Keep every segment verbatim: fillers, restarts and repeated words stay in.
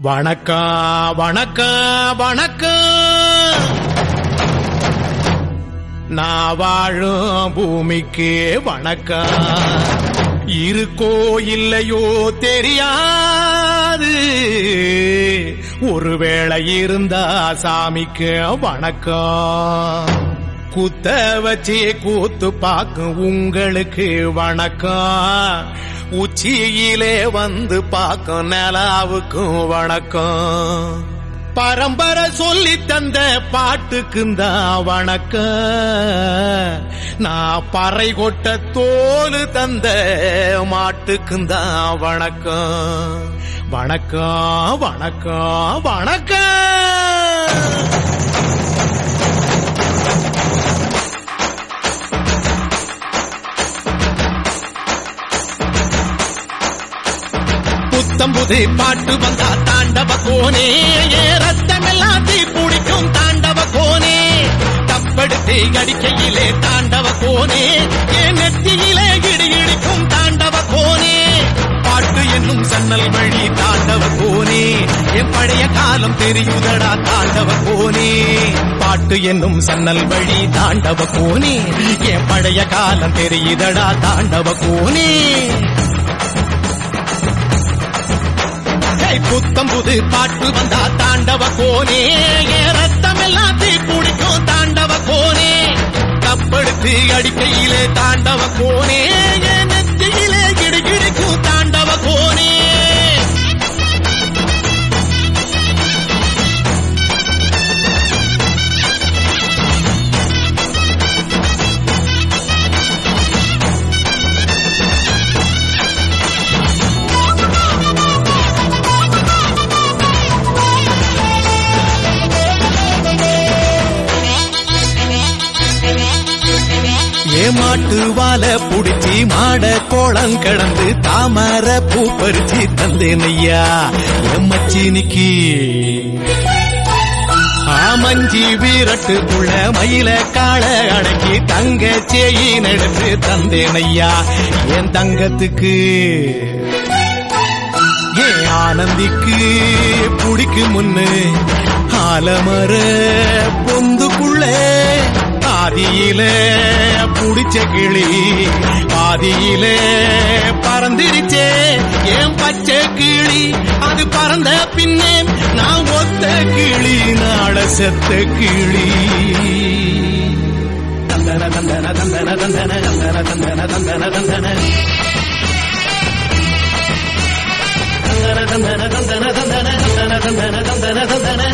வணக்கம் வணக்கம் வணக்கம். நான் வாழும் பூமிக்கு வணக்கம். இருக்கோ இல்லையோ தெரியாது, ஒருவேளை இருந்தா சாமிக்கு வணக்கம். குத்த வச்சு கூத்து பாக்கும் உங்களுக்கு வணக்கம். உச்சியிலே வந்து பாக்கும் நிலாவுக்கும் வணக்கம். பரம்பரை சொல்லி தந்த பாட்டுக்குந்தான் வணக்கம். நான் பறை கொட்ட தோலு தந்த மாட்டுக்குந்தான் வணக்கம். வணக்கம் வணக்கம் வணக்கம். புத்தம்புது பாட்டு வந்தா தாண்டவ கோனே, ஏ ரத்தம் எல்லாம் தீ பிடிக்கும் தாண்டவ கோனே. தப்படுத்து அடிக்கையிலே தாண்டவ கோனே, ஏ நெத்தியிலே இடி இடிக்கும் தாண்டவ கோனே. பாட்டு என்னும் சன்னல் வழி தாண்டவ கோனே, என் பழைய காலம் தெரியுதடா தாண்டவ கோனே. பாட்டு என்னும் சன்னல் வழி தாண்டவ கோனே, என் பழைய காலம் தெரியுதடா தாண்டவ கோனே. புத்தம்புது பாட்டு வந்தா தாண்டவ கோனே, ஏ ரத்தம் எல்லாம் தீ பிடிக்கும் தாண்டவ கோனே. தப்படுத்து அடிக்கையிலே தாண்டவ கோனே, ஏ நெத்தியிலே கிடுகிடுக்கும் தாண்டவ கோனே. மாட்டு வாழ புடிச்சி மாட கோளம் கடந்து தாமர பூ பறிச்சு தந்தேன் ஐயா எம்மச்சினிக்கு. ஆமஞ்சி வீரட்டுக்குள்ள மயில கால அடக்கி தங்க சேயின் எடுத்து தந்தேன் ஐயா என் தங்கத்துக்கு. ஏன் ஆனந்திக்கு புடிக்கு முன்னு ஆலமர பொந்துக்குள்ள பாதியில புடிச்ச கிளி பாதியில பறந்திருச்சே ஏன் பச்சை கிளி. அது பறந்த பின்னே நான் ஒத்த கிளி நாள செத்த கிளி. தந்தன தந்தன தந்தன தந்தன தந்தன தந்தன தந்தன தந்தன தந்தன தந்தன தந்தன தந்தன தந்தன தந்தன தந்தன.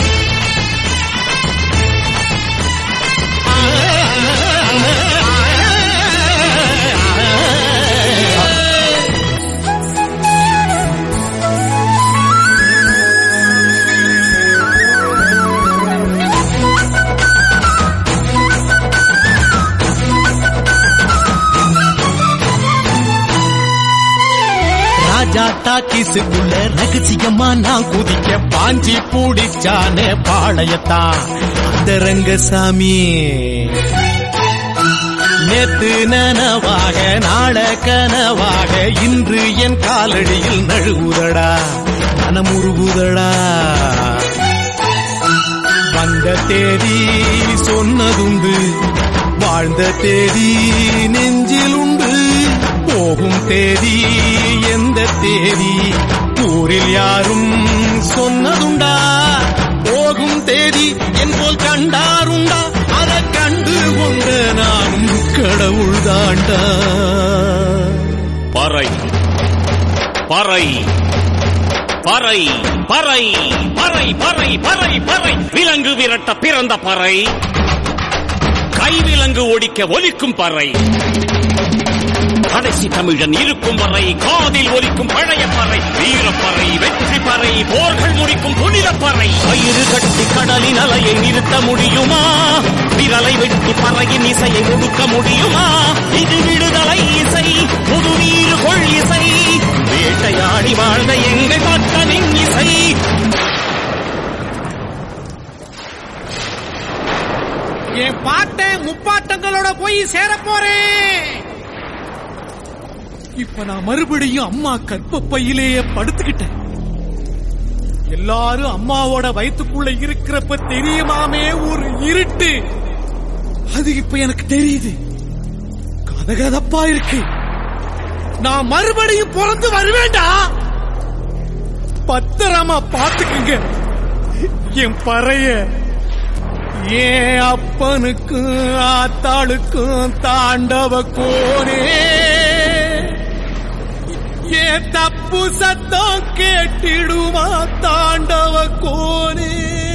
டாக்கிசுக்குள்ள ரகசியமா நான் குதிக்க பாஞ்சி பூடிச்சானே பாளையத்தான் அந்த ரங்கசாமி. நேத்து நனவாக நாள கனவாக இன்று என் காலடியில் நழுவுதடா மனமுருகுதடா. வந்த தேதி சொன்னதுண்டு, வாழ்ந்த தேதி நெஞ்சில் உண்டு. போகும் தேதி எந்த தேதி ஊரில் யாரும் சொன்னதுண்டா. போகும் தேதி என் போல் கண்டாருண்டா, அதை கண்டு கொண்ட நானும் கடவுள் தாண்டா. பறை பறை பறை பறை பறை பறை பறை பறை. விலங்கு விரட்ட பிறந்த பறை, கைவிலங்கு ஒடிக்க ஒலிக்கும் பறை. கடைசி தமிழன் இருக்கும் வரை காதில் ஒலிக்கும் பழைய பறை. வீரப்பறை வெற்றி பறை, போர்கள் முடிக்கும் புனித பறை. கயிறு கட்டி கடலின் அலையை நிறுத்த முடியுமா? விரலை வெட்டி பறையின் இசையை ஒடுக்க முடியுமா? இது விடுதலை இசை, புது வீறு கொள் இசை, வேட்டையாடி வாழ்ந்த எங்கள் மக்களின் இசை. என் பாட்டை முப்பாட்டங்களோட போய் சேர போறேன். இப்ப நான் மறுபடியும் அம்மா கற்பப்பையிலேயே படுத்துக்கிட்டேன். எல்லாரும் அம்மாவோட வயிற்றுக்குள்ள இருக்கிறப்ப தெரியுமாமே ஒரு இருட்டு, அது இப்ப எனக்கு தெரியுது. கதகதப்பா இருக்கு. நான் மறுபடியும் பிறந்து வருவேண்டா. பத்திரமா பாத்துக்குங்க என் பறைய. ஏன் அப்பனுக்கும் ஆத்தாளுக்கும் தாண்டவ கோனே, ஏன் தப்பு சத்தம் கேட்டிடுமா தாண்டவ கோனே.